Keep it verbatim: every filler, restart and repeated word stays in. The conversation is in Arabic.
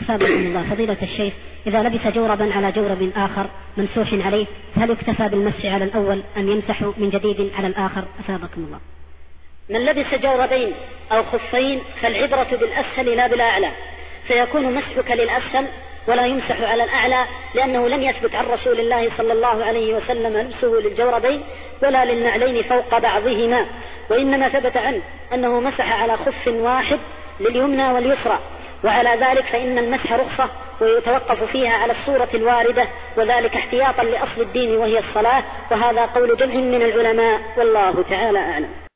أثابكم الله. فضيلة الشيخ، إذا لبس جوربا على جورب آخر ممسوح عليه هل يكتفى بالمسح على الأول أم يمسح من جديد على الآخر؟ أثابكم الله. من لبس جوربين أو خفين فالعبرة بالأسهل لا بالأعلى، فيكون مسحك للأسهل ولا يمسح على الأعلى، لأنه لم يثبت عن رسول الله صلى الله عليه وسلم لبسه للجوربين ولا للنعلين فوق بعضهما، وإنما ثبت عنه أنه مسح على خف واحد لليمنى واليسرى، وعلى ذلك فإن المسح رخصة ويتوقف فيها على الصورة الواردة، وذلك احتياطا لأصل الدين وهي الصلاة، وهذا قول جمع من العلماء والله تعالى أعلم.